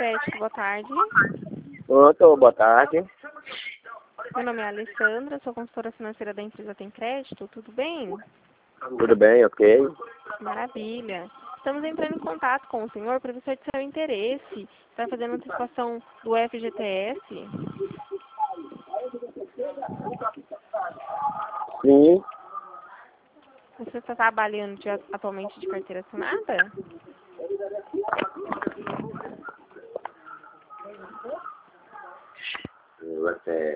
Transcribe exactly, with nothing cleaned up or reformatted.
Crédito, boa tarde. Outro, boa tarde. Meu nome é Alessandra, sou consultora financeira da empresa Tem Crédito, tudo bem? Tudo bem, ok? Maravilha. Estamos entrando em contato com o senhor para ver se é de seu interesse. Está fazendo antecipação do F G T S? Sim, Você está trabalhando de- atualmente de carteira assinada? você